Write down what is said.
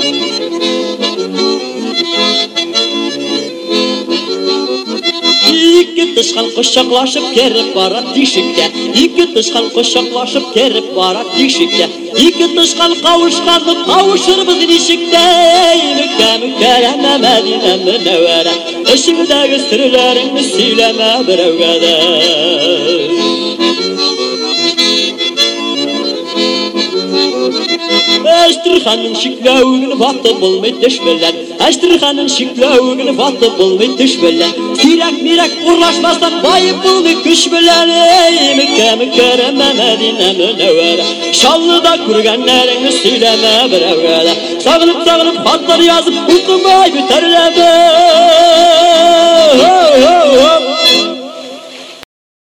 İki tışkan kuşaklaşıp kerip barat dişikte, İki tışkan kuşaklaşıp kerip barat dişikte, İki tışkan kavuşkanlık kavuşur biz nişikte. Mekke mükerreme Medine münevvere, eşimdeki sırlarını söyleme birevgede. Eştirhanın şiklavını vatı bulmayı düşbirler, Eştirhanın şiklavını vatı bulmayı düşbirler. Sirak mirak uğraşmazdan bayıp bulmayı düşbirler. Ey Mekke mükerreme Medine münevvere, Şallı'da kurganlarını söyleme birevgede. Sağılıp sağılıp hatları yazıp unutmayı biterler.